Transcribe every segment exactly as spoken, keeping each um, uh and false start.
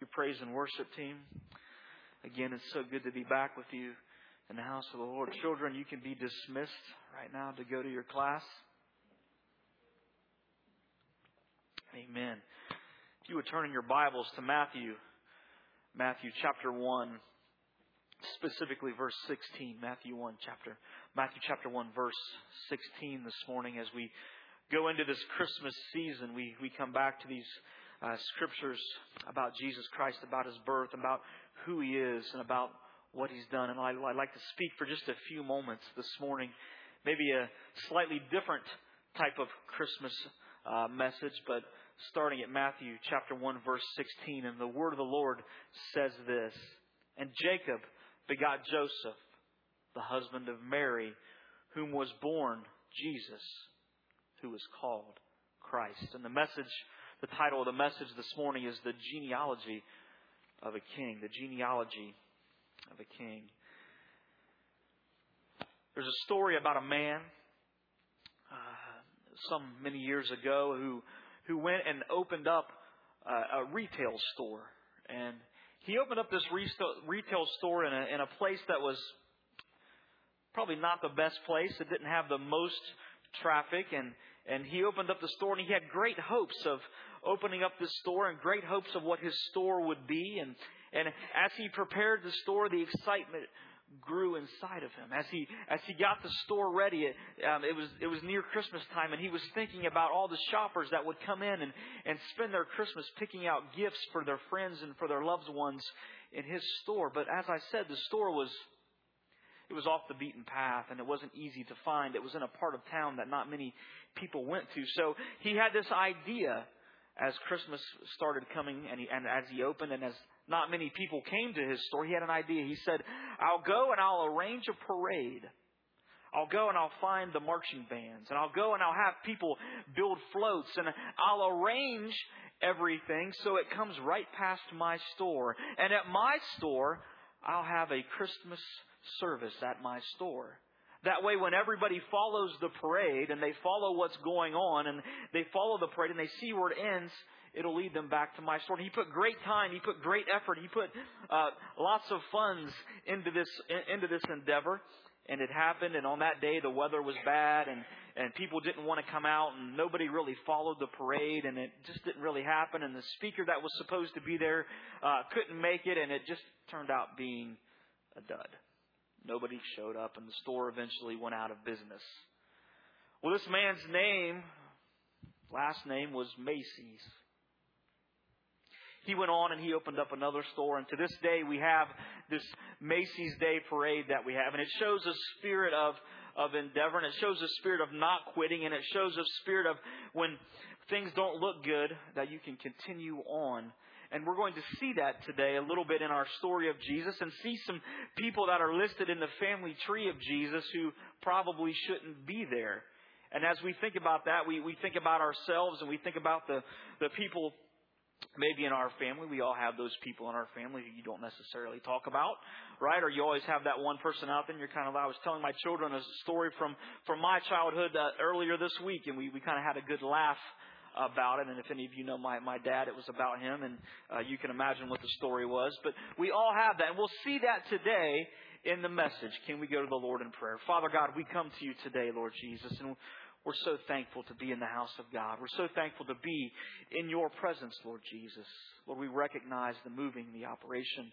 Your praise and worship team. Again, it's so good to be back with you in the house of the Lord. Children, you can be dismissed right now to go to your class. Amen. If you would turn in your Bibles to Matthew, Matthew chapter one, specifically verse sixteen. Matthew one chapter, Matthew chapter one, verse sixteen this morning. As we go into this Christmas season, we, we come back to these Uh, scriptures about Jesus Christ, about His birth, about who He is, and about what He's done. And I, I'd like to speak for just a few moments this morning, maybe a slightly different type of Christmas uh, message, but starting at Matthew chapter one, verse sixteen. And the word of the Lord says this: "And Jacob begot Joseph, the husband of Mary, whom was born Jesus, who is called Christ." And the message The title of the message this morning is The Genealogy of a King. The Genealogy of a King. There's a story about a man uh, some many years ago who who went and opened up uh, a retail store. And he opened up this retail store in a, in a place that was probably not the best place. It didn't have the most traffic, and and he opened up the store, and he had great hopes of opening up this store and great hopes of what his store would be. And, and as he prepared the store, the excitement grew inside of him. As he as he got the store ready, it, um, it was it was near Christmas time, and he was thinking about all the shoppers that would come in and, and spend their Christmas picking out gifts for their friends and for their loved ones in his store. But as I said, the store was It was off the beaten path, and it wasn't easy to find. It was in a part of town that not many people went to. So he had this idea as Christmas started coming, and, he, and as he opened, and as not many people came to his store, he had an idea. He said, "I'll go and I'll arrange a parade. I'll go and I'll find the marching bands, and I'll go and I'll have people build floats, and I'll arrange everything so it comes right past my store. And at my store, I'll have a Christmas service at my store. That way, when everybody follows the parade and they follow what's going on and they follow the parade and they see where it ends, it'll lead them back to my store." And he put great time. He put great effort. He put uh, lots of funds into this into this endeavor. And it happened. And on that day, the weather was bad, and, and people didn't want to come out, and nobody really followed the parade, and it just didn't really happen. And the speaker that was supposed to be there uh, couldn't make it, and it just turned out being a dud. Nobody showed up, and the store eventually went out of business. Well, this man's name, last name was Macy's. He went on and he opened up another store, and to this day we have this Macy's Day Parade that we have, and it shows a spirit of of endeavor, and it shows a spirit of not quitting, and it shows a spirit of when things don't look good, that you can continue on. And we're going to see that today a little bit in our story of Jesus, and see some people that are listed in the family tree of Jesus who probably shouldn't be there. And as we think about that, we, we think about ourselves, and we think about the, the people maybe in our family. We all have those people in our family who you don't necessarily talk about, right? Or you always have that one person out there, and you're kind of, I was telling my children a story from, from my childhood uh, earlier this week, and we, we kind of had a good laugh about it. And if any of you know my, my dad, it was about him, and uh, you can imagine what the story was. But we all have that, and we'll see that today in the message. Can we go to the Lord in prayer? Father God, we come to you today, Lord Jesus, and we're so thankful to be in the house of God. We're so thankful to be in your presence, Lord Jesus. Lord, we recognize the moving, the operation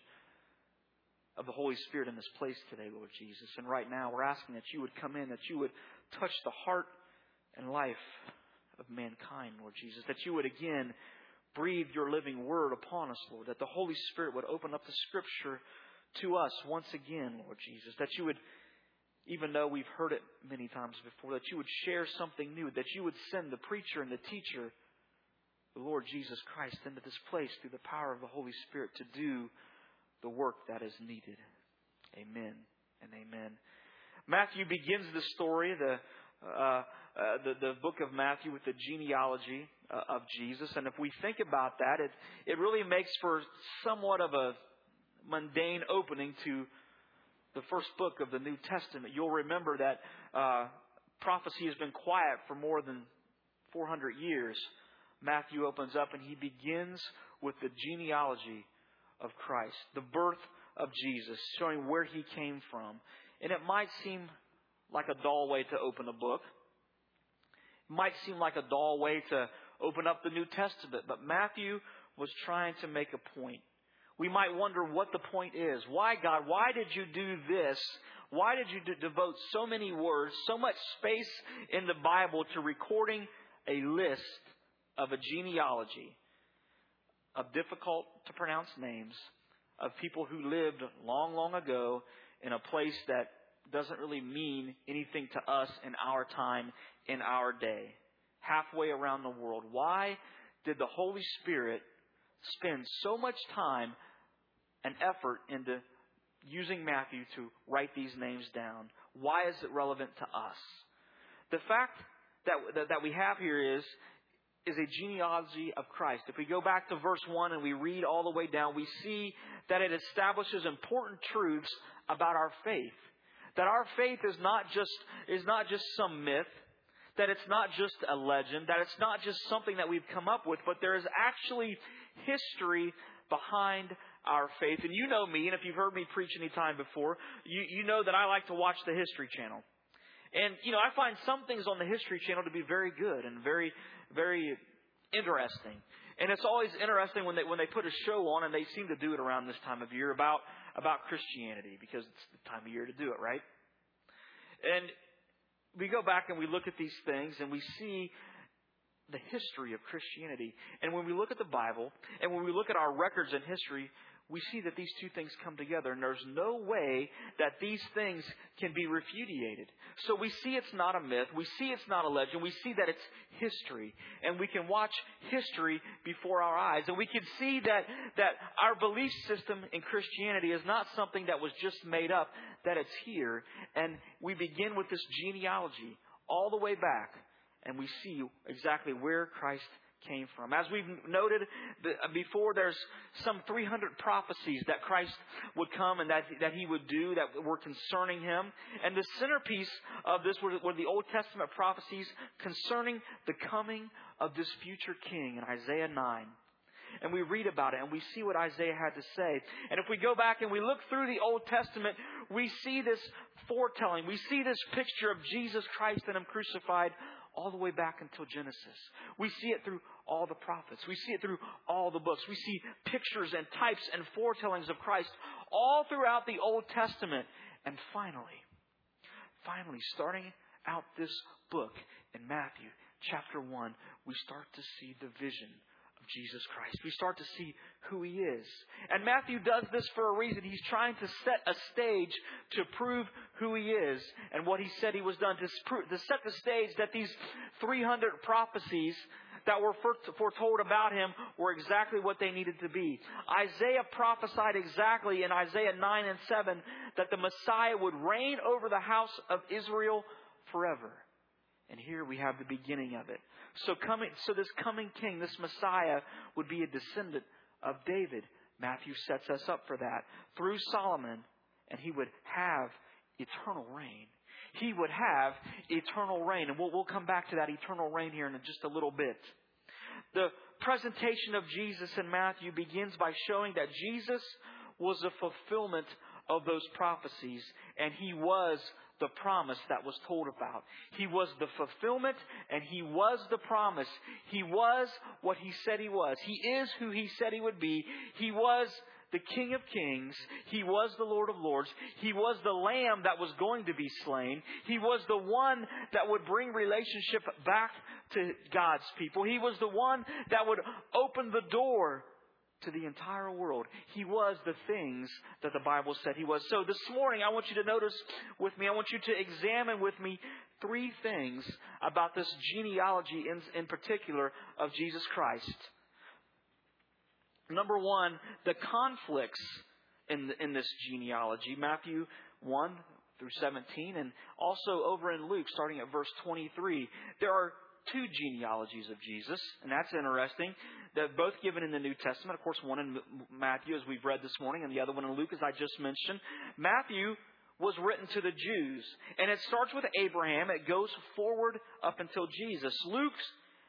of the Holy Spirit in this place today, Lord Jesus. And right now, we're asking that you would come in, that you would touch the heart and life of mankind, Lord Jesus. That you would again breathe your living word upon us, Lord. That the Holy Spirit would open up the Scripture to us once again, Lord Jesus. That you would, even though we've heard it many times before, that you would share something new. That you would send the preacher and the teacher, the Lord Jesus Christ, into this place through the power of the Holy Spirit to do the work that is needed. Amen and amen. Matthew begins the story, the uh, uh, the, the book of Matthew, with the genealogy uh, of Jesus. And if we think about that, it it really makes for somewhat of a mundane opening to the first book of the New Testament. You'll remember that uh, prophecy has been quiet for more than four hundred years. Matthew opens up and he begins with the genealogy of Christ, the birth of Jesus, showing where He came from. And it might seem like a dull way to open a book. It might seem like a dull way to open up the New Testament, but Matthew was trying to make a point. We might wonder what the point is. Why, God? Why did you do this? Why did you d- devote so many words, so much space in the Bible to recording a list of a genealogy of difficult to pronounce names of people who lived long, long ago in a place that doesn't really mean anything to us in our time, in our day, halfway around the world? Why did the Holy Spirit spend so much time and effort into using Matthew to write these names down? Why is it relevant to us? The fact that, that, that we have here is, is a genealogy of Christ. If we go back to verse one and we read all the way down, we see that it establishes important truths about our faith. That our faith is not just, is not just some myth. That it's not just a legend. That it's not just something that we've come up with. But there is actually history behind our faith. And you know me, and if you've heard me preach any time before, you, you know that I like to watch the History Channel. And, you know, I find some things on the History Channel to be very good and very, very interesting. And it's always interesting when they when they put a show on, and they seem to do it around this time of year, about, about Christianity, because it's the time of year to do it, right? And we go back and we look at these things and we see the history of Christianity. And when we look at the Bible and when we look at our records in history, we see that these two things come together, and there's no way that these things can be repudiated. So we see it's not a myth. We see it's not a legend. We see that it's history. And we can watch history before our eyes. And we can see that, that our belief system in Christianity is not something that was just made up, that it's here. And we begin with this genealogy all the way back. And we see exactly where Christ came from. As we've noted before, there's some three hundred prophecies that Christ would come and that, that He would do that were concerning Him. And the centerpiece of this were, were the Old Testament prophecies concerning the coming of this future King in Isaiah nine. And we read about it and we see what Isaiah had to say. And if we go back and we look through the Old Testament, we see this foretelling. We see this picture of Jesus Christ and Him crucified all the way back until Genesis. We see it through all the prophets. We see it through all the books. We see pictures and types and foretellings of Christ all throughout the Old Testament. And finally, finally, starting out this book in Matthew chapter one, we start to see the vision of Jesus Christ. We start to see who He is. And Matthew does this for a reason. He's trying to set a stage to prove who He is and what He said He was done. To, to set the stage that these three hundred prophecies that were foretold about Him were exactly what they needed to be. Isaiah prophesied exactly in Isaiah nine and seven that the Messiah would reign over the house of Israel forever. And here we have the beginning of it. So coming, so this coming King, this Messiah, would be a descendant of David. Matthew sets us up for that. Through Solomon, and He would have eternal reign. He would have eternal reign. And we'll, we'll come back to that eternal reign here in just a little bit. The presentation of Jesus in Matthew begins by showing that Jesus was a fulfillment of those prophecies. And He was the promise that was told about. He was the fulfillment and He was the promise. He was what He said He was. He is who He said He would be. He was the King of Kings. He was the Lord of Lords. He was the Lamb that was going to be slain. He was the one that would bring relationship back to God's people. He was the one that would open the door to the entire world. He was the things that the Bible said He was. So this morning, I want you to notice with me, I want you to examine with me three things about this genealogy in, in particular of Jesus Christ. Number one, the conflicts in, in this genealogy. Matthew one through seventeen, and also over in Luke, starting at verse twenty-three. There are two genealogies of Jesus, and that's interesting. They're both given in the New Testament. Of course, one in Matthew, as we've read this morning, and the other one in Luke, as I just mentioned. Matthew was written to the Jews, and it starts with Abraham. It goes forward up until Jesus. Luke's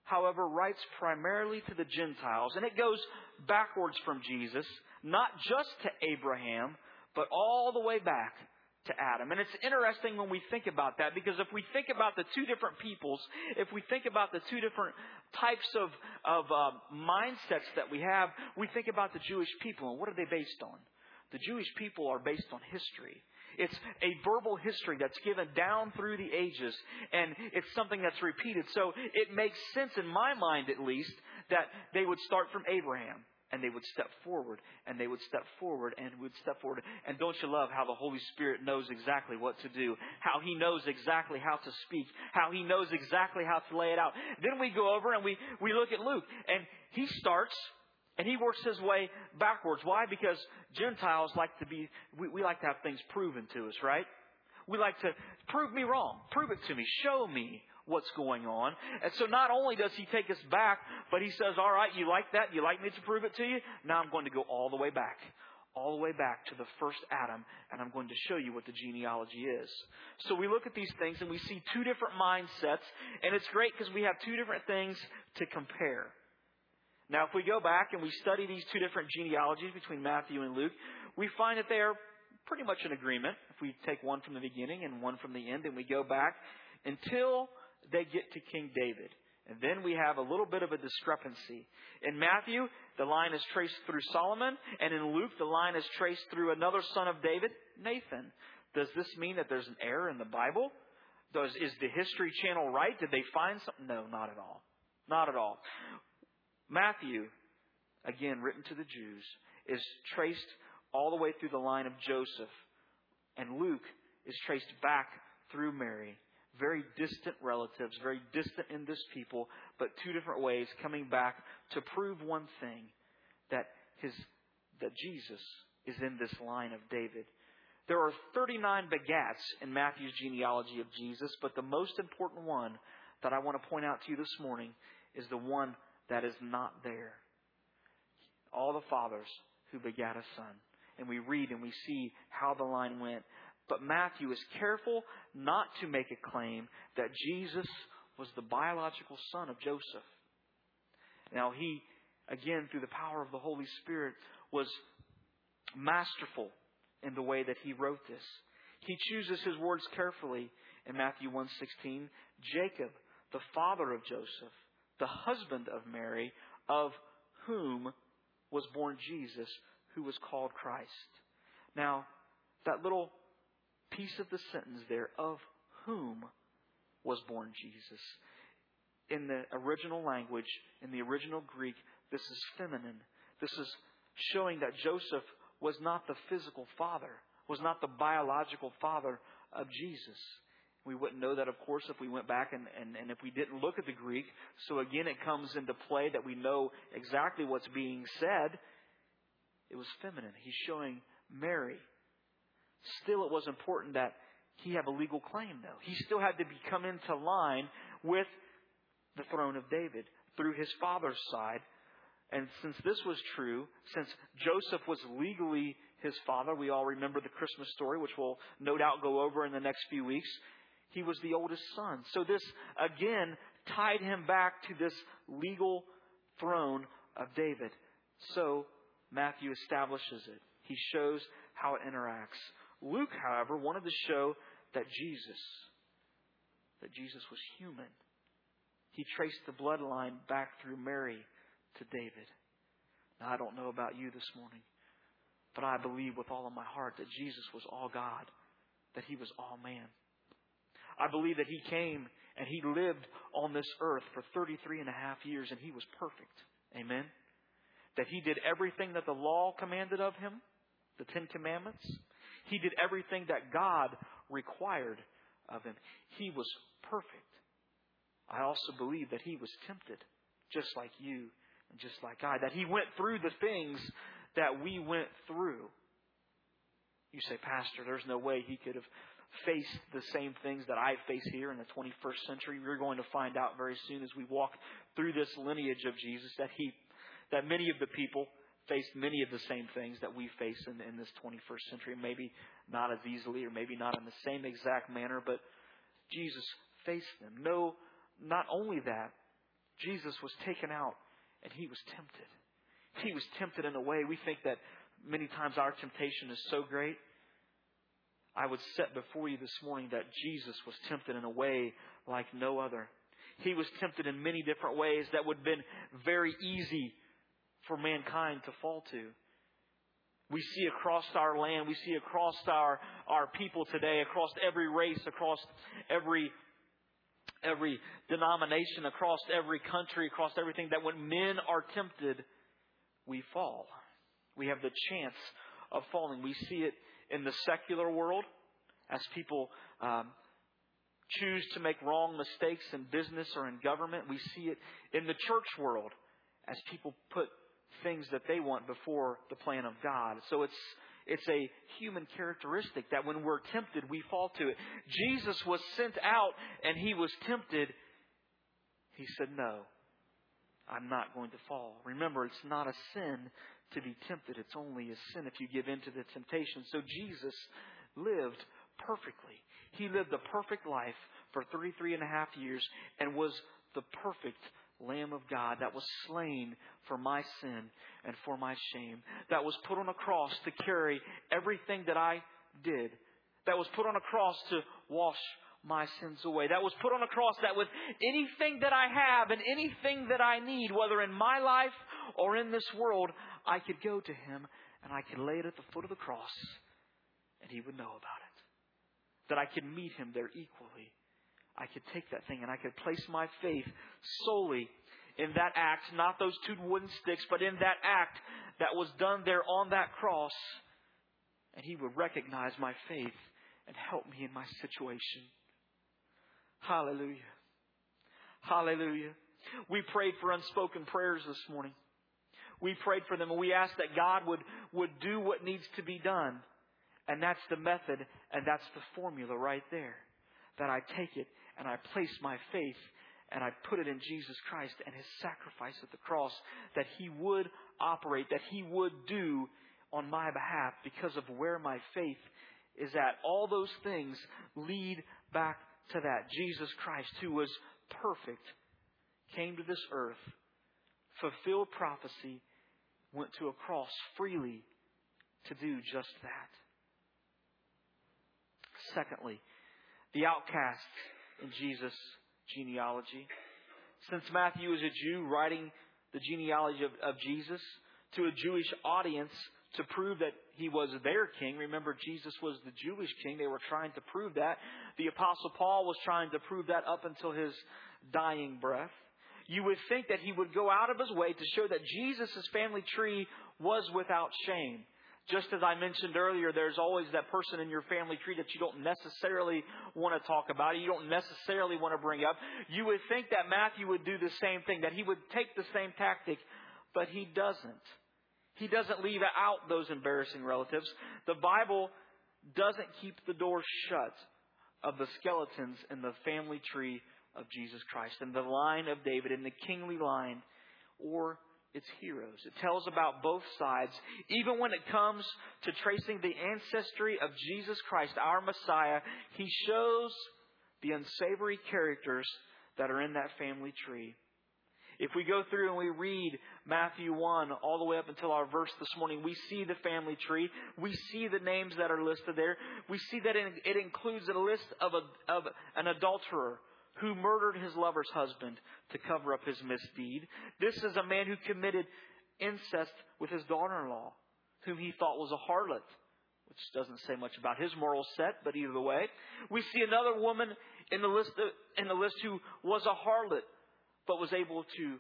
however, writes primarily to the Gentiles. And it goes backwards from Jesus, not just to Abraham, but all the way back to Adam. And it's interesting when we think about that, because if we think about the two different peoples, if we think about the two different types of, of uh, mindsets that we have, we think about the Jewish people. And what are they based on? The Jewish people are based on history. It's a verbal history that's given down through the ages, and it's something that's repeated. So it makes sense, in my mind at least, that they would start from Abraham, and they would step forward, and they would step forward, and would step forward. And don't you love how the Holy Spirit knows exactly what to do, how He knows exactly how to speak, how He knows exactly how to lay it out. Then we go over and we, we look at Luke, and he starts and he works his way backwards. Why? Because Gentiles like to be, we, we like to have things proven to us, right? We like to prove me wrong. Prove it to me. Show me what's going on. And so not only does he take us back, but he says, all right, you like that? You like me to prove it to you? Now I'm going to go all the way back. All the way back to the first Adam, and I'm going to show you what the genealogy is. So we look at these things and we see two different mindsets, and it's great because we have two different things to compare. Now, if we go back and we study these two different genealogies between Matthew and Luke, we find that they are pretty much in agreement. If we take one from the beginning and one from the end, and we go back until they get to King David. And then we have a little bit of a discrepancy. In Matthew, the line is traced through Solomon, and in Luke, the line is traced through another son of David, Nathan. Does this mean that there's an error in the Bible? Does, is the History Channel right? Did they find something? No, not at all. Not at all. Matthew, again written to the Jews, is traced all the way through the line of Joseph. And Luke is traced back through Mary. Very distant relatives, very distant in this people, but two different ways coming back to prove one thing, that his that Jesus is in this line of David. There are thirty-nine begats in Matthew's genealogy of Jesus, but the most important one that I want to point out to you this morning is the one that is not there. All the fathers who begat a son. And we read and we see how the line went. But Matthew is careful not to make a claim that Jesus was the biological son of Joseph. Now he, again, through the power of the Holy Spirit, was masterful in the way that he wrote this. He chooses his words carefully in Matthew one sixteen. Jacob, the father of Joseph, the husband of Mary, of whom was born Jesus, who was called Christ. Now, that little piece of the sentence there, of whom was born Jesus. In the original language, in the original Greek, this is feminine. This is showing that Joseph was not the physical father, was not the biological father of Jesus. We wouldn't know that, of course, if we went back and, and, and if we didn't look at the Greek. So again, it comes into play that we know exactly what's being said. It was feminine. He's showing Mary. Still, it was important that he have a legal claim, though. He still had to be, come into line with the throne of David through his father's side. And since this was true, since Joseph was legally his father, we all remember the Christmas story, which we'll no doubt go over in the next few weeks. He was the oldest son. So this, again, tied him back to this legal throne of David. So Matthew establishes it. He shows how it interacts. Luke, however, wanted to show that Jesus, that Jesus was human. He traced the bloodline back through Mary to David. Now, I don't know about you this morning, but I believe with all of my heart that Jesus was all God, that He was all man. I believe that He came and He lived on this earth for thirty-three and a half years and He was perfect. Amen? That He did everything that the law commanded of Him, the Ten Commandments. He did everything that God required of Him. He was perfect. I also believe that He was tempted, just like you and just like I. That He went through the things that we went through. You say, Pastor, there's no way He could have faced the same things that I face here in the twenty-first century. We're going to find out very soon as we walk through this lineage of Jesus that He, that many of the people faced many of the same things that we face in, in this twenty-first century. Maybe not as easily or maybe not in the same exact manner, but Jesus faced them. No, not only that, Jesus was taken out and He was tempted. He was tempted in a way we think that many times our temptation is so great. I would set before you this morning that Jesus was tempted in a way like no other. He was tempted in many different ways that would have been very easy for mankind to fall to. We see across our land, we see across our, our people today, across every race, across every every denomination, across every country, across everything, that when men are tempted, we fall. We have the chance of falling. We see it in the secular world as people um, choose to make wrong mistakes in business or in government. We see it in the church world as people put things that they want before the plan of God. So it's it's a human characteristic that when we're tempted, we fall to it. Jesus was sent out and He was tempted. He said, no, I'm not going to fall. Remember, it's not a sin to be tempted. It's only a sin if you give in to the temptation. So Jesus lived perfectly. He lived a perfect life for thirty-three and a half years and was the perfect Lamb of God that was slain for my sin and for my shame. That was put on a cross to carry everything that I did. That was put on a cross to wash my sins away. That was put on a cross that with anything that I have and anything that I need, whether in my life or in this world, I could go to Him and I could lay it at the foot of the cross and He would know about it. That I could meet Him there equally. I could take that thing and I could place my faith solely in that act, not those two wooden sticks, but in that act that was done there on that cross. And He would recognize my faith and help me in my situation. Hallelujah. Hallelujah. We prayed for unspoken prayers this morning. We prayed for them and we asked that God would, would do what needs to be done. And that's the method and that's the formula right there. That I take it and I place my faith and I put it in Jesus Christ and His sacrifice at the cross, that He would operate, that He would do on my behalf because of where my faith is at. All those things lead back to that. Jesus Christ, who was perfect, came to this earth, fulfilled prophecy, went to a cross freely to do just that. Secondly, the outcasts in Jesus' genealogy. Since Matthew is a Jew writing the genealogy of, of Jesus to a Jewish audience to prove that He was their king. Remember, Jesus was the Jewish king. They were trying to prove that. The Apostle Paul was trying to prove that up until his dying breath. You would think that he would go out of his way to show that Jesus' family tree was without shame. Just as I mentioned earlier, there's always that person in your family tree that you don't necessarily want to talk about. You don't necessarily want to bring up. You would think that Matthew would do the same thing, that he would take the same tactic, but he doesn't. He doesn't leave out those embarrassing relatives. The Bible doesn't keep the door shut of the skeletons in the family tree of Jesus Christ, in the line of David, in the kingly line, or its heroes. It tells about both sides. Even when it comes to tracing the ancestry of Jesus Christ, our Messiah, He shows the unsavory characters that are in that family tree. If we go through and we read Matthew one all the way up until our verse this morning, we see the family tree. We see the names that are listed there. We see that it includes a list of, a, of an adulterer who murdered his lover's husband to cover up his misdeed. This is a man who committed incest with his daughter-in-law, whom he thought was a harlot, which doesn't say much about his moral set, but either way. We see another woman in the list, in the list who was a harlot, but was able to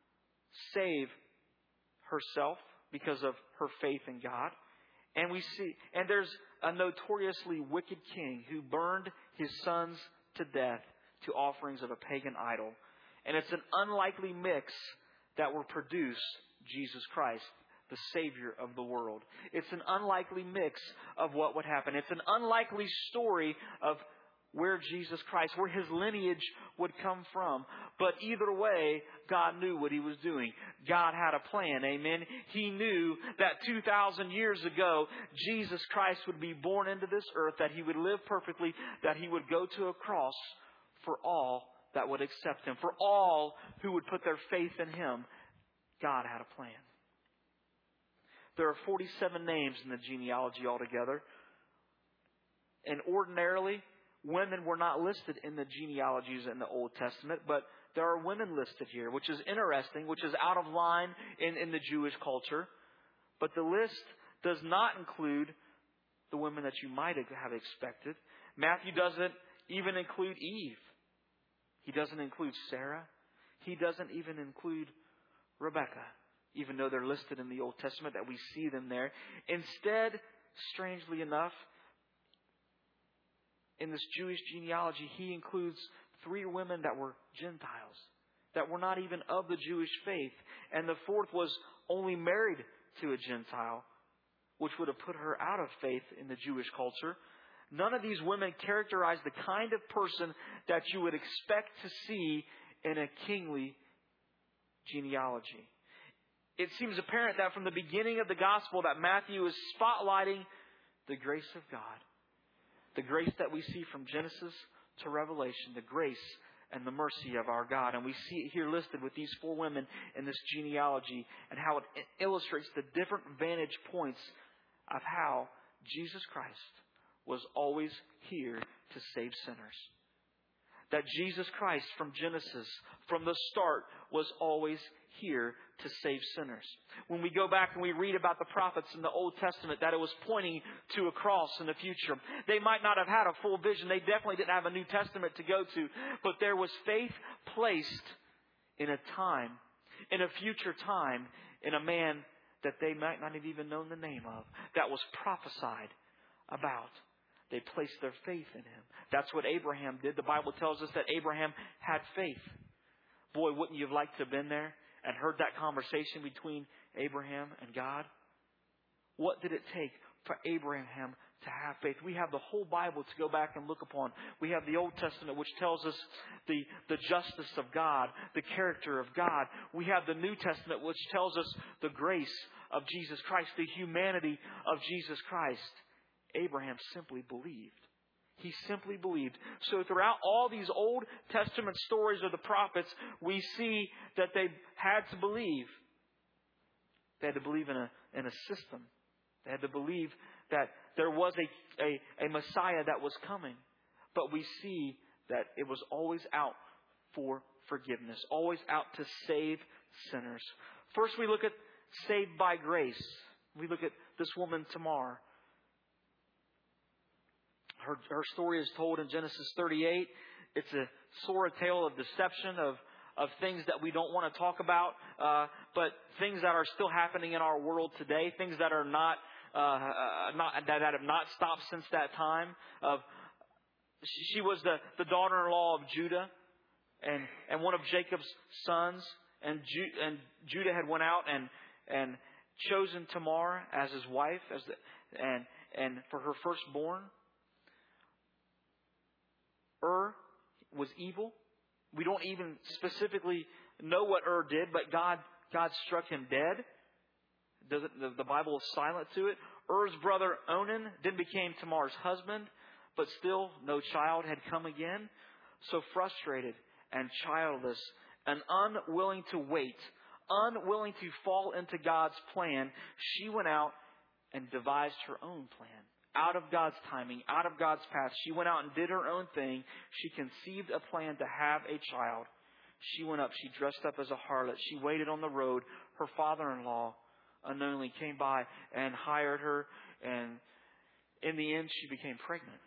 save herself because of her faith in God. And we see, and there's a notoriously wicked king who burned his sons to death to offerings of a pagan idol. And it's an unlikely mix that will produce Jesus Christ, the Savior of the world. It's an unlikely mix of what would happen. It's an unlikely story of where Jesus Christ, where His lineage would come from. But either way, God knew what He was doing. God had a plan, amen? He knew that two thousand years ago, Jesus Christ would be born into this earth, that He would live perfectly, that He would go to a cross for all that would accept Him, for all who would put their faith in Him. God had a plan. There are forty-seven names in the genealogy altogether. And ordinarily, women were not listed in the genealogies in the Old Testament, but there are women listed here, which is interesting, which is out of line in, in the Jewish culture. But the list does not include the women that you might have expected. Matthew doesn't even include Eve. He doesn't include Sarah. He doesn't even include Rebecca, even though they're listed in the Old Testament, that we see them there. Instead, strangely enough, in this Jewish genealogy, he includes three women that were Gentiles, that were not even of the Jewish faith. And the fourth was only married to a Gentile, which would have put her out of faith in the Jewish culture. None of these women characterize the kind of person that you would expect to see in a kingly genealogy. It seems apparent that from the beginning of the gospel that Matthew is spotlighting the grace of God. The grace that we see from Genesis to Revelation, the grace and the mercy of our God. And we see it here listed with these four women in this genealogy, and how it illustrates the different vantage points of how Jesus Christ was always here to save sinners. That Jesus Christ from Genesis, from the start, was always here to save sinners. When we go back and we read about the prophets in the Old Testament, that it was pointing to a cross in the future. They might not have had a full vision. They definitely didn't have a New Testament to go to. But there was faith placed in a time, in a future time, in a man that they might not have even known the name of, that was prophesied about. They placed their faith in Him. That's what Abraham did. The Bible tells us that Abraham had faith. Boy, wouldn't you have liked to have been there and heard that conversation between Abraham and God? What did it take for Abraham to have faith? We have the whole Bible to go back and look upon. We have the Old Testament, which tells us the, the justice of God, the character of God. We have the New Testament, which tells us the grace of Jesus Christ, the humanity of Jesus Christ. Abraham simply believed. He simply believed. So throughout all these Old Testament stories of the prophets, we see that they had to believe. They had to believe in a, in a system. They had to believe that there was a, a, a Messiah that was coming. But we see that it was always out for forgiveness, always out to save sinners. First, we look at saved by grace. We look at this woman, Tamar. Her, her story is told in Genesis thirty-eight. It's a sordid tale of deception, of, of things that we don't want to talk about, uh, but things that are still happening in our world today, things that are not, uh, not that, that have not stopped since that time. Of she was the, the daughter-in-law of Judah, and, and one of Jacob's sons, and Ju, and Judah had went out and and chosen Tamar as his wife, as the, and and for her firstborn. Ur was evil. We don't even specifically know what Ur did, but God God struck him dead. Doesn't, the, the Bible is silent to it. Ur's brother Onan then became Tamar's husband, but still no child had come again. So frustrated and childless and unwilling to wait, unwilling to fall into God's plan, she went out and devised her own plan. Out of God's timing, out of God's path. She went out and did her own thing. She conceived a plan to have a child. She went up. She dressed up as a harlot. She waited on the road. Her father-in-law unknowingly came by and hired her. And in the end, she became pregnant.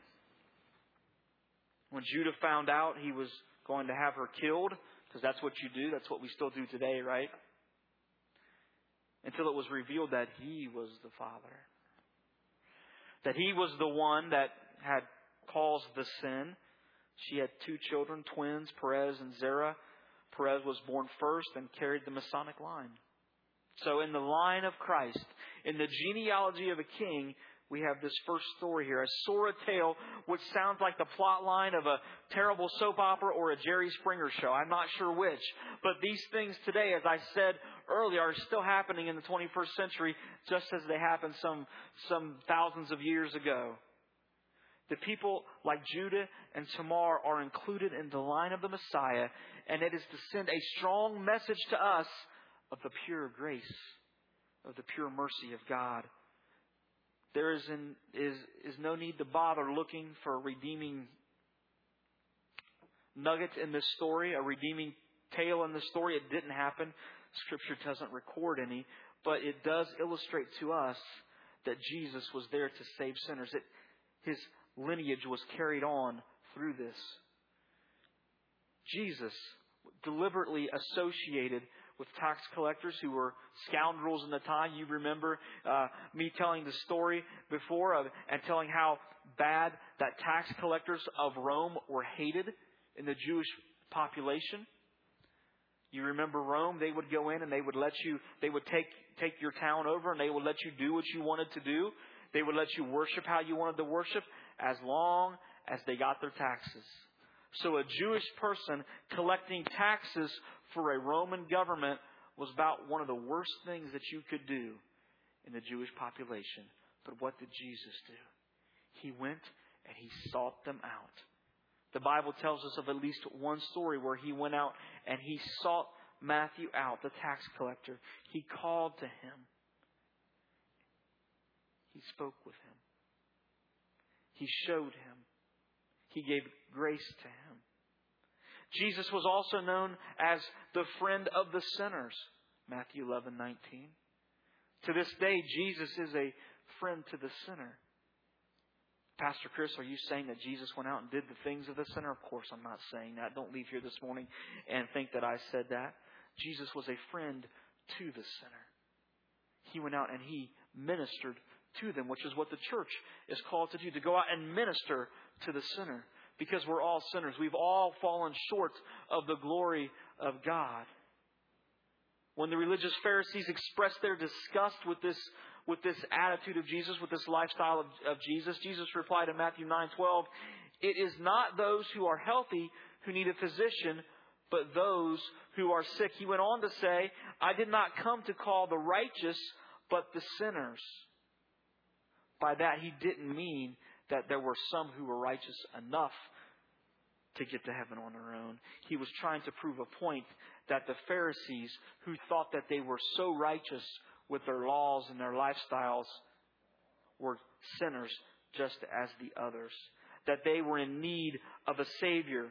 When Judah found out he was going to have her killed, because that's what you do. That's what we still do today, right? Until it was revealed that he was the father. That he was the one that had caused the sin. She had two children, twins, Perez and Zerah. Perez was born first and carried the Masonic line. So in the line of Christ, in the genealogy of a king, we have this first story here. A sordid tale which sounds like the plot line of a terrible soap opera or a Jerry Springer show. I'm not sure which. But these things today, as I said earlier, are still happening in the twenty-first century, just as they happened some, some thousands of years ago. The people like Judah and Tamar are included in the line of the Messiah, and it is to send a strong message to us of the pure grace, of the pure mercy of God. There is, in, is, is no need to bother looking for a redeeming nugget in this story, a redeeming tale in the story. It didn't happen. Scripture doesn't record any, but it does illustrate to us that Jesus was there to save sinners. It, his lineage was carried on through this. Jesus deliberately associated with tax collectors who were scoundrels in the time. You remember uh, me telling the story before of, and telling how bad that tax collectors of Rome were hated in the Jewish population. You remember Rome, they would go in and they would let you, they would take, take your town over and they would let you do what you wanted to do. They would let you worship how you wanted to worship as long as they got their taxes. So a Jewish person collecting taxes for a Roman government was about one of the worst things that you could do in the Jewish population. But what did Jesus do? He went and He sought them out. The Bible tells us of at least one story where He went out and He sought Matthew out, the tax collector. He called to him. He spoke with him. He showed him. He gave grace to him. Jesus was also known as the friend of the sinners. Matthew eleven nineteen. To this day, Jesus is a friend to the sinner. Pastor Chris, are you saying that Jesus went out and did the things of the sinner? Of course, I'm not saying that. Don't leave here this morning and think that I said that. Jesus was a friend to the sinner. He went out and He ministered to them, which is what the church is called to do, to go out and minister to the sinner. Because we're all sinners. We've all fallen short of the glory of God. When the religious Pharisees expressed their disgust with this with this attitude of Jesus, with this lifestyle of, of Jesus, Jesus replied in Matthew nine twelve, "It is not those who are healthy who need a physician, but those who are sick." He went on to say, "I did not come to call the righteous, but the sinners." By that, He didn't mean that there were some who were righteous enough to get to heaven on their own. He was trying to prove a point that the Pharisees, who thought that they were so righteous with their laws and their lifestyles, were sinners just as the others. That they were in need of a Savior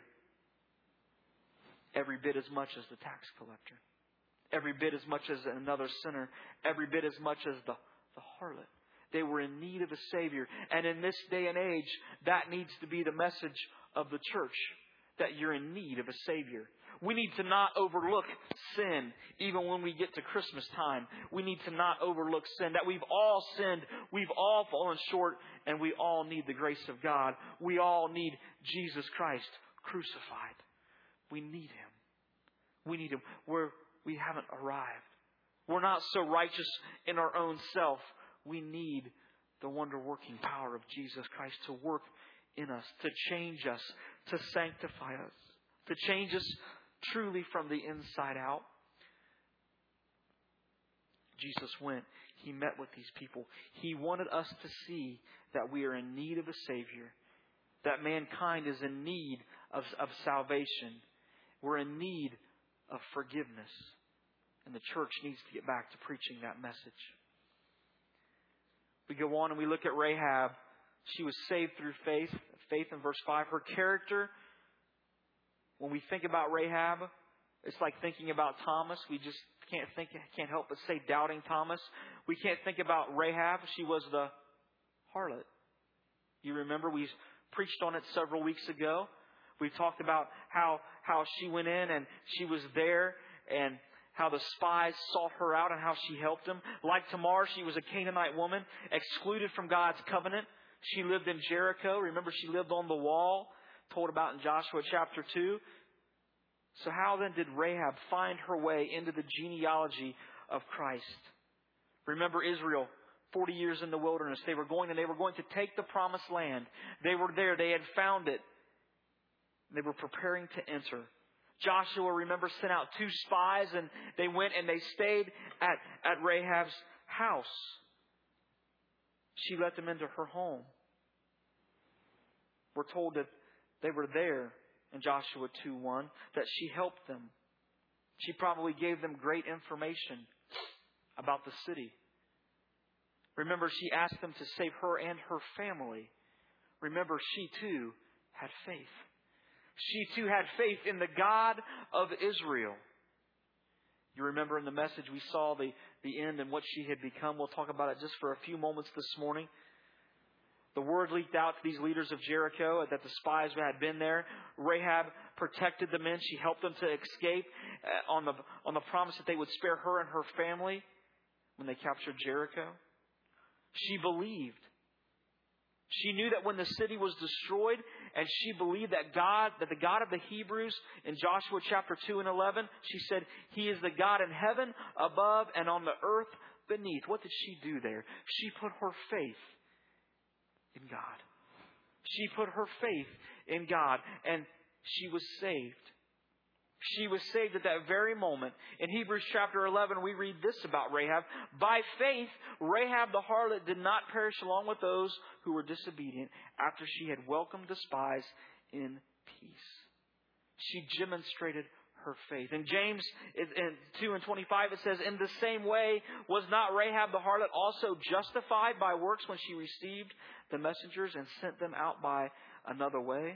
every bit as much as the tax collector. Every bit as much as another sinner. Every bit as much as the, the harlot. They were in need of a Savior. And in this day and age, that needs to be the message of the church. That you're in need of a Savior. We need to not overlook sin, even when we get to Christmas time. We need to not overlook sin. That we've all sinned. We've all fallen short. And we all need the grace of God. We all need Jesus Christ crucified. We need Him. We need Him. We're, we haven't arrived. We're not so righteous in our own self. We need the wonder-working power of Jesus Christ to work in us, to change us, to sanctify us, to change us truly from the inside out. Jesus went. He met with these people. He wanted us to see that we are in need of a Savior, that mankind is in need of, of salvation. We're in need of forgiveness. And the church needs to get back to preaching that message. We go on and we look at Rahab. She was saved through faith. Faith in verse five. Her character, when we think about Rahab, it's like thinking about Thomas. We just can't think, can't help but say doubting Thomas. We can't think about Rahab. She was the harlot. You remember we preached on it several weeks ago. We talked about how, how she went in and she was there and how the spies sought her out and how she helped them. Like Tamar, she was a Canaanite woman, excluded from God's covenant. She lived in Jericho. Remember, she lived on the wall, told about in Joshua chapter two. So how then did Rahab find her way into the genealogy of Christ? Remember Israel, forty years in the wilderness. They were going and they were going to take the promised land. They were there. They had found it. They were preparing to enter. Joshua, remember, sent out two spies and they went and they stayed at, at Rahab's house. She let them into her home. we're told that they were there in Joshua two one, that she helped them. She probably gave them great information about the city. Remember, she asked them to save her and her family. Remember, she too had faith. She too had faith in the God of Israel. You remember in the message we saw the, the end and what she had become. We'll talk about it just for a few moments this morning. The word leaked out to these leaders of Jericho that the spies had been there. Rahab protected the men. She helped them to escape on the, on the promise that they would spare her and her family when they captured Jericho. She believed. She knew that when the city was destroyed, and she believed that God, that the God of the Hebrews in Joshua chapter two and eleven, she said, He is the God in heaven above and on the earth beneath. What did she do there? She put her faith in God. She put her faith in God, and she was saved. She was saved at that very moment. In Hebrews chapter eleven, we read this about Rahab. By faith, Rahab the harlot did not perish along with those who were disobedient after she had welcomed the spies in peace. She demonstrated her faith. In James two and twenty-five, it says, in the same way, was not Rahab the harlot also justified by works when she received the messengers and sent them out by another way?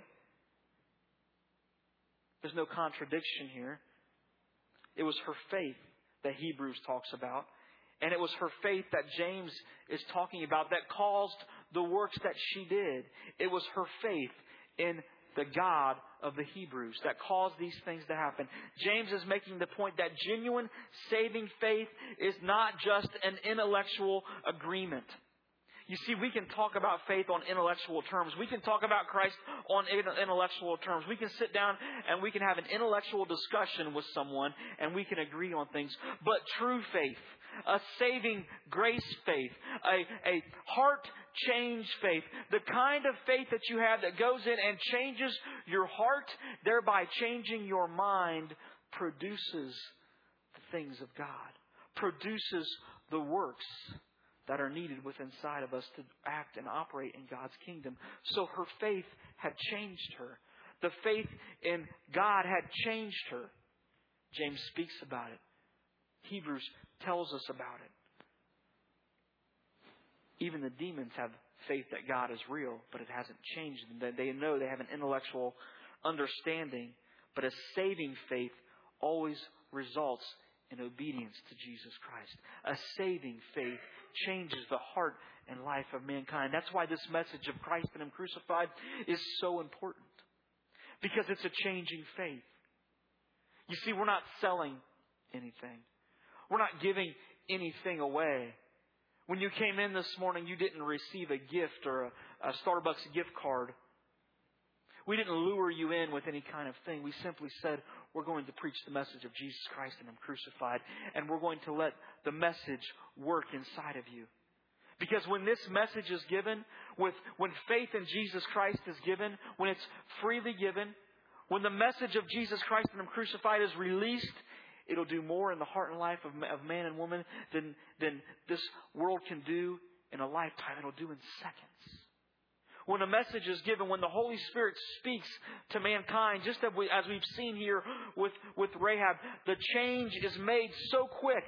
There's no contradiction here. It was her faith that Hebrews talks about. And it was her faith that James is talking about that caused the works that she did. It was her faith in the God of the Hebrews that caused these things to happen. James is making the point that genuine saving faith is not just an intellectual agreement. You see, we can talk about faith on intellectual terms. We can talk about Christ on intellectual terms. We can sit down and we can have an intellectual discussion with someone and we can agree on things. But true faith, a saving grace faith, a, a heart change faith, the kind of faith that you have that goes in and changes your heart, thereby changing your mind, produces the things of God, produces the works that are needed within inside of us to act and operate in God's kingdom. So her faith had changed her. The faith in God had changed her. James speaks about it. Hebrews tells us about it. Even the demons have faith that God is real, but it hasn't changed them. They know they have an intellectual understanding, but a saving faith always results in obedience to Jesus Christ. A saving faith changes the heart and life of mankind. That's why this message of Christ and Him crucified is so important. Because it's a changing faith. You see, we're not selling anything. We're not giving anything away. When you came in this morning, you didn't receive a gift or a, a Starbucks gift card. We didn't lure you in with any kind of thing. We simply said, we're going to preach the message of Jesus Christ and Him crucified. And we're going to let the message work inside of you. Because when this message is given, with when faith in Jesus Christ is given, when it's freely given, when the message of Jesus Christ and Him crucified is released, it'll do more in the heart and life of, of man and woman than, than this world can do in a lifetime. It'll do in seconds. When a message is given, when the Holy Spirit speaks to mankind, just as, we, as we've seen here with, with Rahab, the change is made so quick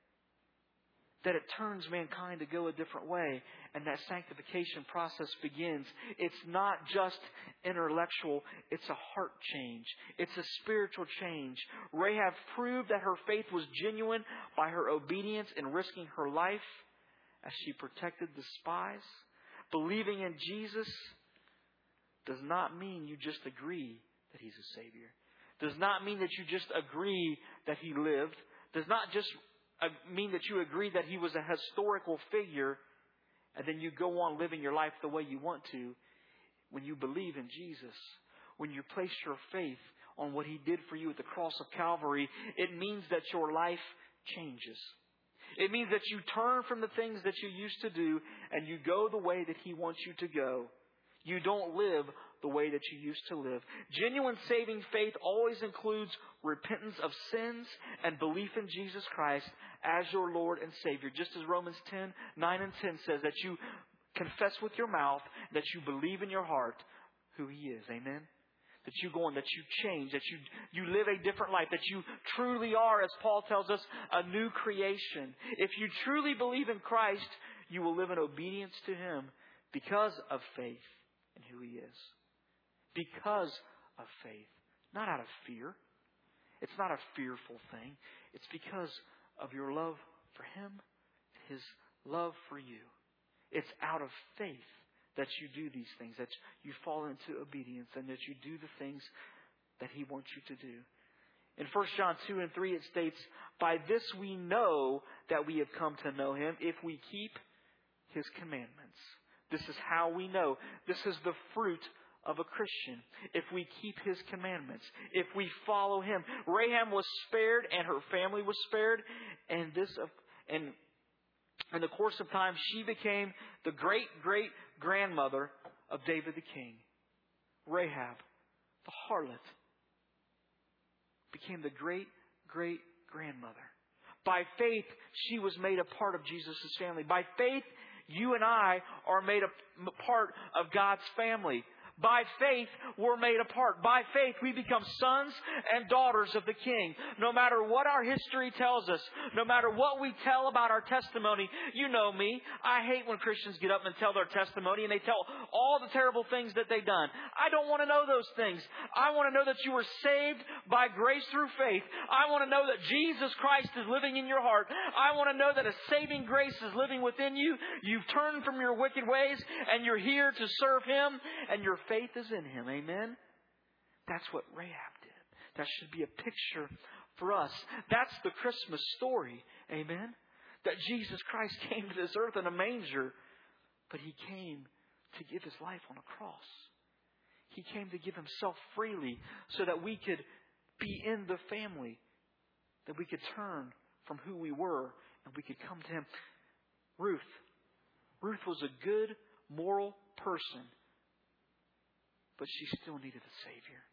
that it turns mankind to go a different way. And that sanctification process begins. It's not just intellectual, it's a heart change. It's a spiritual change. Rahab proved that her faith was genuine by her obedience in risking her life as she protected the spies. Believing in Jesus does not mean you just agree that He's a Savior. Does not mean that you just agree that He lived. Does not just mean that you agree that He was a historical figure and then you go on living your life the way you want to. When you believe in Jesus, when you place your faith on what He did for you at the cross of Calvary, it means that your life changes. It means that you turn from the things that you used to do and you go the way that He wants you to go. You don't live the way that you used to live. Genuine saving faith always includes repentance of sins and belief in Jesus Christ as your Lord and Savior. Just as Romans ten, nine and ten says that you confess with your mouth, that you believe in your heart who He is. Amen? That you go on, that you change, that you, you live a different life, that you truly are, as Paul tells us, a new creation. If you truly believe in Christ, you will live in obedience to Him because of faith in who He is. Because of faith. Not out of fear. It's not a fearful thing. It's because of your love for Him, His love for you. It's out of faith that you do these things, that you fall into obedience, and that you do the things that He wants you to do. In First John two and three it states, "By this we know that we have come to know Him, if we keep His commandments." This is how we know. This is the fruit of a Christian. If we keep His commandments, if we follow Him. Rahab was spared and her family was spared. And this, and in the course of time, she became the great, great grandmother of David the king. Rahab, the harlot, became the great, great grandmother. By faith, she was made a part of Jesus' family. By faith, you and I are made a part of God's family. By faith, we're made apart. By faith, we become sons and daughters of the King. No matter what our history tells us, no matter what we tell about our testimony, you know me. I hate when Christians get up and tell their testimony and they tell all the terrible things that they've done. I don't want to know those things. I want to know that you were saved by grace through faith. I want to know that Jesus Christ is living in your heart. I want to know that a saving grace is living within you. You've turned from your wicked ways and you're here to serve Him, and your faith is in Him. Amen? That's what Rahab did. That should be a picture for us. That's the Christmas story. Amen? That Jesus Christ came to this earth in a manger, but He came to give His life on a cross. He came to give Himself freely so that we could be in the family, that we could turn from who we were and we could come to Him. Ruth. Ruth was a good, moral person, but she still needed a Savior.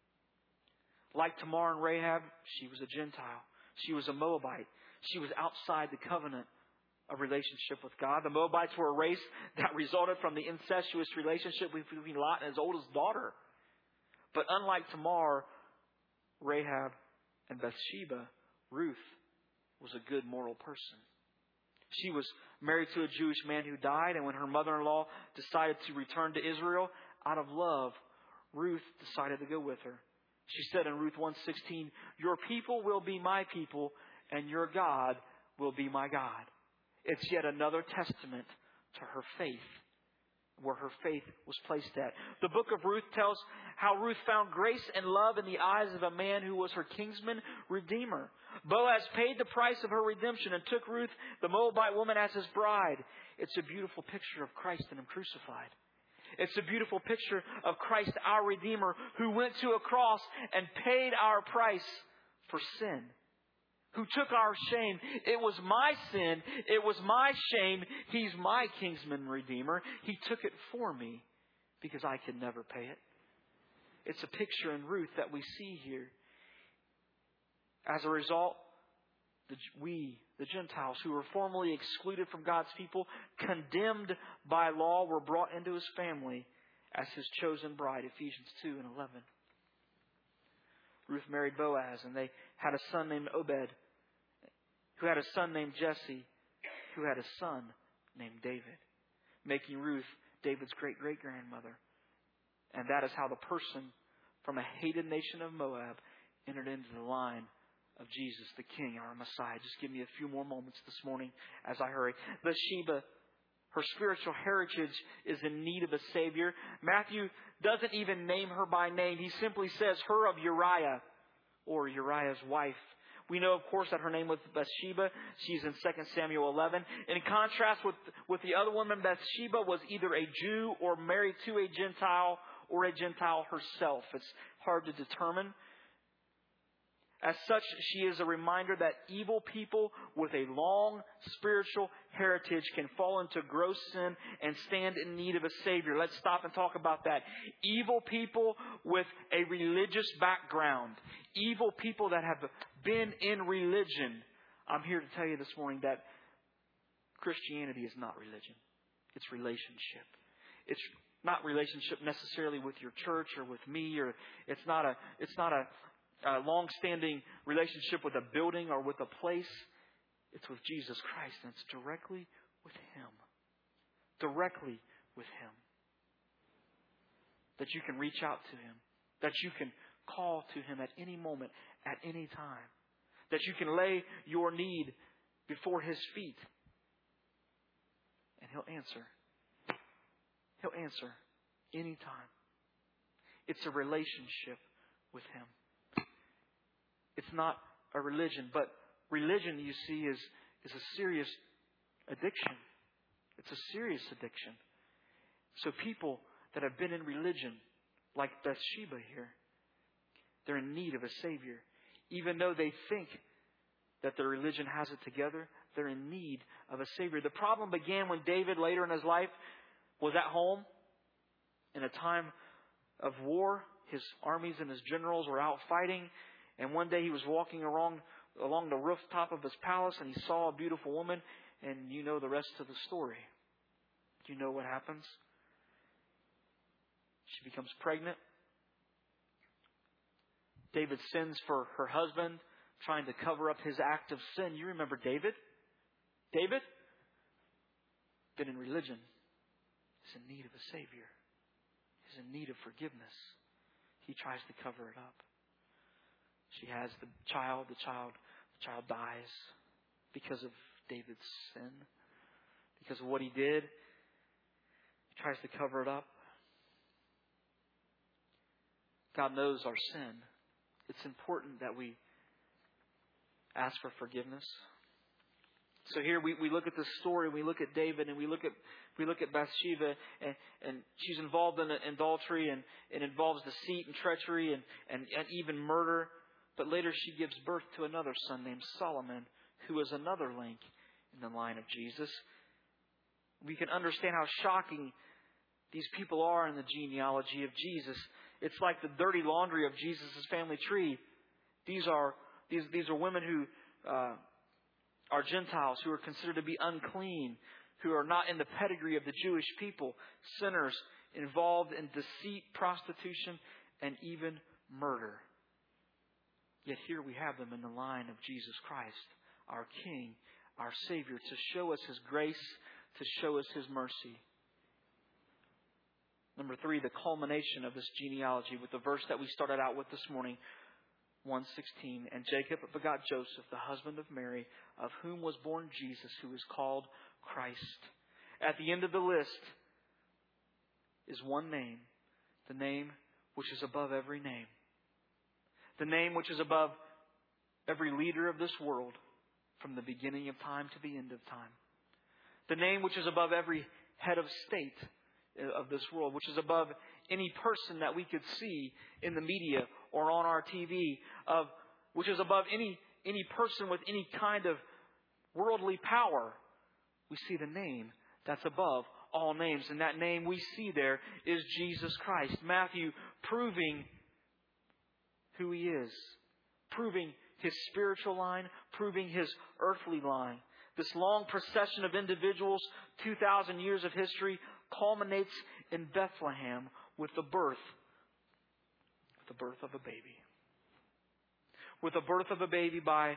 Like Tamar and Rahab, she was a Gentile. She was a Moabite. She was outside the covenant of relationship with God. The Moabites were a race that resulted from the incestuous relationship between Lot and his oldest daughter. But unlike Tamar, Rahab, and Bathsheba, Ruth was a good moral person. She was married to a Jewish man who died, and when her mother-in-law decided to return to Israel, out of love, Ruth decided to go with her. She said in Ruth one sixteen, "Your people will be my people, and your God will be my God." It's yet another testament to her faith, where her faith was placed at. The book of Ruth tells how Ruth found grace and love in the eyes of a man who was her kinsman redeemer. Boaz paid the price of her redemption and took Ruth, the Moabite woman, as his bride. It's a beautiful picture of Christ and Him crucified. It's a beautiful picture of Christ, our Redeemer, who went to a cross and paid our price for sin. Who took our shame. It was my sin. It was my shame. He's my kinsman redeemer. He took it for me because I could never pay it. It's a picture in Ruth that we see here. As a result, the, we, the Gentiles, who were formerly excluded from God's people, condemned by law, were brought into His family as His chosen bride. Ephesians two and eleven. Ruth married Boaz, and they had a son named Obed, who had a son named Jesse, who had a son named David, making Ruth David's great-great-grandmother. And that is how the person from a hated nation of Moab entered into the line of Jesus, the King, our Messiah. Just give me a few more moments this morning as I hurry. Bathsheba, her spiritual heritage is in need of a Savior. Matthew doesn't even name her by name. He simply says her of Uriah, or Uriah's wife. We know, of course, that her name was Bathsheba. She's in Second Samuel eleven. In contrast with, with the other woman, Bathsheba was either a Jew or married to a Gentile, or a Gentile herself. It's hard to determine. As such, she is a reminder that evil people with a long spiritual heritage can fall into gross sin and stand in need of a Savior. Let's stop and talk about that. Evil people with a religious background. Evil people that have been in religion. I'm here to tell you this morning that Christianity is not religion. It's relationship. It's Not relationship necessarily with your church or with me, or it's not a it's not a, a long-standing relationship with a building or with a place. It's with Jesus Christ, and it's directly with Him. Directly with Him. That you can reach out to Him. That you can call to Him at any moment, at any time. That you can lay your need before His feet. And He'll answer. He'll answer anytime. It's a relationship with Him. It's not a religion, but religion, you see, is, is a serious addiction. It's a serious addiction. So people that have been in religion, like Bathsheba here, they're in need of a Savior. Even though they think that their religion has it together, they're in need of a Savior. The problem began when David, later in his life, was at home in a time of war. His armies and his generals were out fighting. And one day he was walking along, along the rooftop of his palace, and he saw a beautiful woman. And you know the rest of the story. You know what happens? She becomes pregnant. David sins for her husband, trying to cover up his act of sin. You remember David? David? Been in religion. He's in need of a Savior. He's in need of forgiveness. He tries to cover it up. She has the child. The child, the child dies because of David's sin, because of what he did. He tries to cover it up. God knows our sin. It's important that we ask for forgiveness. So here we, we look at this story, we look at David, and we look at we look at Bathsheba, and, and she's involved in adultery, and it involves deceit and treachery and, and, and even murder. But later she gives birth to another son named Solomon, who is another link in the line of Jesus. We can understand how shocking these people are in the genealogy of Jesus. It's like the dirty laundry of Jesus' family tree. These are these these are women who uh, are Gentiles, who are considered to be unclean, who are not in the pedigree of the Jewish people, sinners involved in deceit, prostitution, and even murder. Yet here we have them in the line of Jesus Christ, our King, our Savior, to show us His grace, to show us His mercy. Number three, the culmination of this genealogy with the verse that we started out with this morning, one sixteen. And Jacob begot Joseph, the husband of Mary, of whom was born Jesus, who is called Christ. At the end of the list is one name, the name which is above every name. The name which is above every leader of this world from the beginning of time to the end of time. The name which is above every head of state of this world, which is above any person that we could see in the media or on our T V, of which is above any any person with any kind of worldly power. We see the name that's above all names, and that name we see there is Jesus Christ. Matthew proving who He is, proving His spiritual line, proving His earthly line. This long procession of individuals, two thousand years of history, culminates in Bethlehem with the birth, with the birth of a baby. With the birth of a baby by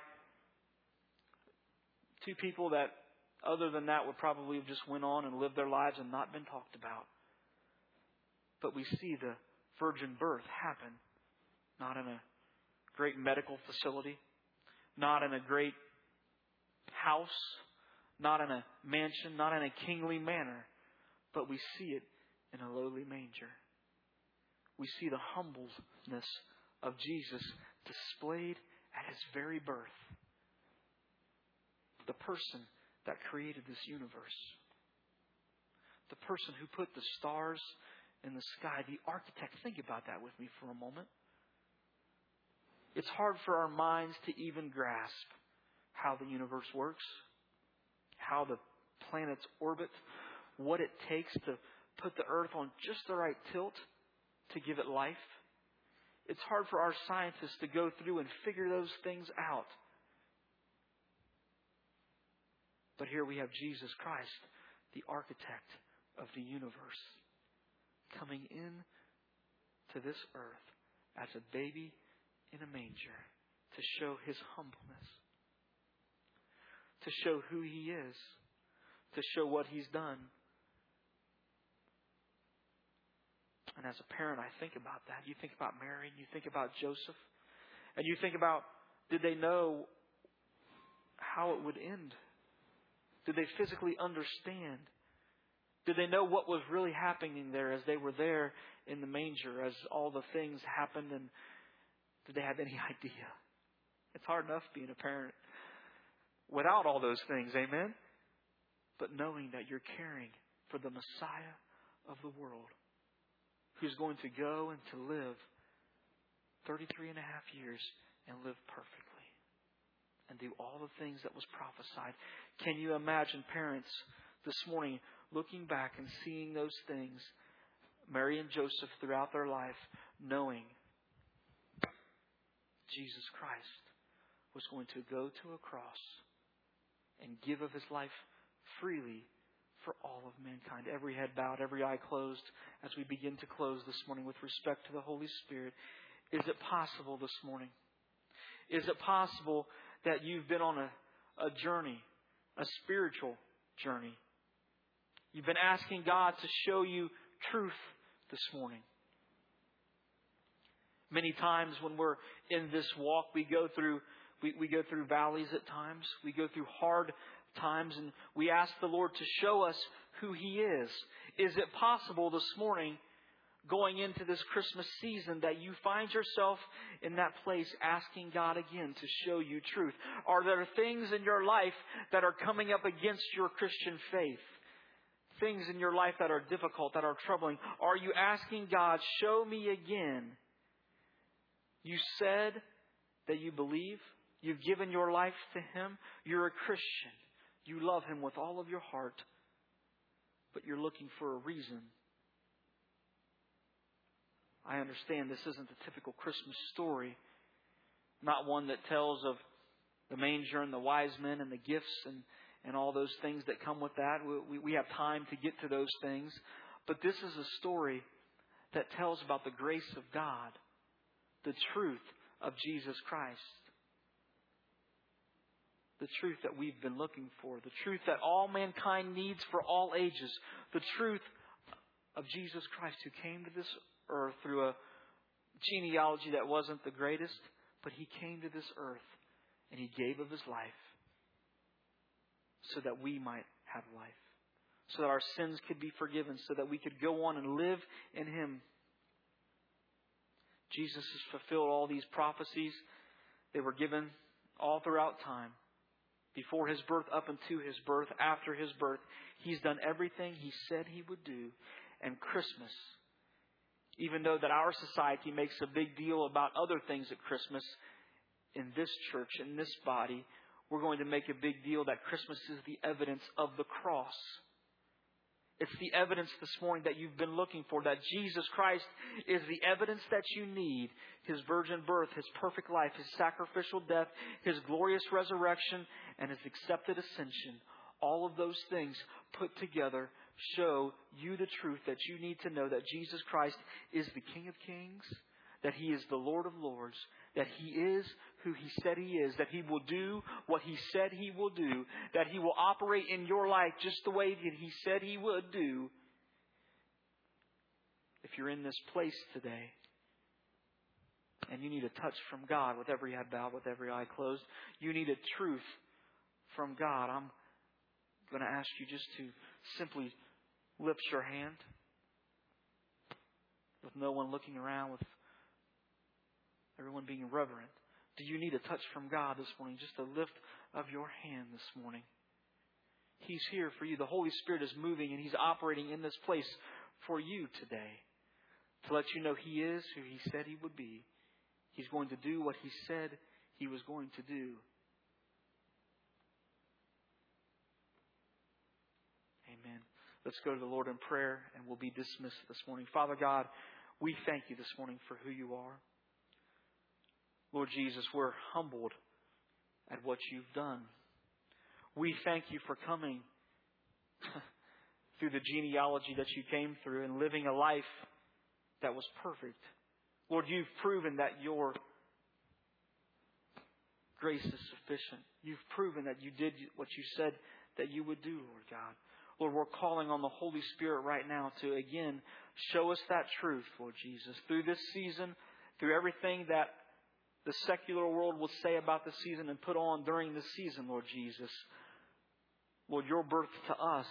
two people that, other than that, would probably have just went on and lived their lives and not been talked about. But we see the virgin birth happen, not in a great medical facility, not in a great house, not in a mansion, not in a kingly manner, but we see it in a lowly manger. We see the humbleness of Jesus displayed at His very birth. The person that created this universe. The person who put the stars in the sky. The architect. Think about that with me for a moment. It's hard for our minds to even grasp how the universe works, how the planets orbit, what it takes to put the earth on just the right tilt to give it life. It's hard for our scientists to go through and figure those things out. But here we have Jesus Christ, the architect of the universe. coming in to this earth as a baby in a manger to show His humbleness, to show who He is, to show what He's done. And as a parent, I think about that. You think about Mary and you think about Joseph. And you think about, did they know how it would end? Did they physically understand? Did they know what was really happening there as they were there in the manger, as all the things happened? And did they have any idea? It's hard enough being a parent without all those things, amen? But knowing that you're caring for the Messiah of the world, who's going to go and to live thirty-three and a half years and live perfectly and do all the things that was prophesied. Can you imagine parents this morning looking back and seeing those things, Mary and Joseph throughout their life, knowing Jesus Christ was going to go to a cross and give of His life freely for all of mankind. Every head bowed, every eye closed, as we begin to close this morning with respect to the Holy Spirit. Is it possible this morning? Is it possible that you've been on a, a journey, a spiritual journey? You've been asking God to show you truth this morning. Many times when we're in this walk, we go through we, we go through valleys at times. We go through hard times, and we ask the Lord to show us who He is. Is it possible this morning, going into this Christmas season, that you find yourself in that place asking God again to show you truth? Are there things in your life that are coming up against your Christian faith? Things in your life that are difficult, that are troubling. Are you asking God, show me again? You said that you believe. You've given your life to Him. You're a Christian. You love Him with all of your heart. But you're looking for a reason. I understand this isn't the typical Christmas story. Not one that tells of the manger and the wise men and the gifts and, and all those things that come with that. We, we have time to get to those things. But this is a story that tells about the grace of God. The truth of Jesus Christ. The truth that we've been looking for. The truth that all mankind needs for all ages. The truth of Jesus Christ, who came to this earth through a genealogy that wasn't the greatest, but He came to this earth and He gave of His life so that we might have life. So that our sins could be forgiven. So that we could go on and live in Him. Jesus has fulfilled all these prophecies. They were given all throughout time. Before His birth, up unto His birth, after His birth. He's done everything He said He would do. And Christmas, even though that our society makes a big deal about other things at Christmas, in this church, in this body, we're going to make a big deal that Christmas is the evidence of the cross. It's the evidence this morning that you've been looking for, that Jesus Christ is the evidence that you need. His virgin birth, His perfect life, His sacrificial death, His glorious resurrection, and His accepted ascension. All of those things put together show you the truth that you need to know, that Jesus Christ is the King of Kings, that He is the Lord of Lords, that He is who He said He is, that He will do what He said He will do, that He will operate in your life just the way that He said He would do. If you're in this place today and you need a touch from God with every head bowed, with every eye closed, you need a truth from God, I'm going to ask you just to simply lift your hand with no one looking around, with everyone being reverent. Do you need a touch from God this morning? Just a lift of your hand this morning. He's here for you. The Holy Spirit is moving and He's operating in this place for you today to let you know He is who He said He would be. He's going to do what He said He was going to do. Amen. Let's go to the Lord in prayer and we'll be dismissed this morning. Father God, we thank You this morning for who You are. Lord Jesus, we're humbled at what You've done. We thank You for coming through the genealogy that you came through and living a life that was perfect. Lord, you've proven that your grace is sufficient. You've proven that you did what you said that you would do, Lord God. Lord, we're calling on the Holy Spirit right now to, again, show us that truth, Lord Jesus. Through this season, through everything that the secular world will say about the season and put on during the season, Lord Jesus. Lord, your birth to us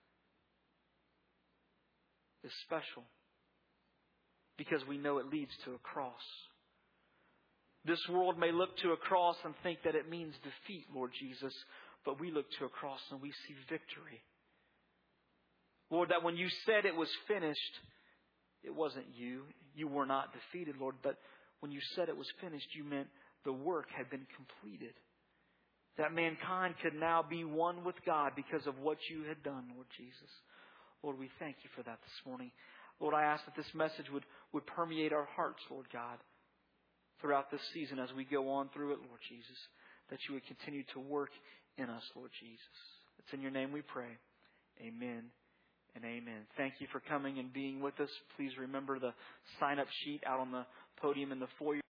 is special because we know it leads to a cross. This world may look to a cross and think that it means defeat, Lord Jesus, but we look to a cross and we see victory. Lord, that when you said it was finished, it wasn't you. You were not defeated, Lord, but when you said it was finished, you meant the work had been completed. That mankind could now be one with God because of what you had done, Lord Jesus. Lord, we thank you for that this morning. Lord, I ask that this message would, would permeate our hearts, Lord God, throughout this season as we go on through it, Lord Jesus, that you would continue to work in us, Lord Jesus. It's in your name we pray. Amen and amen. Thank you for coming and being with us. Please remember the sign-up sheet out on the podium in the foyer.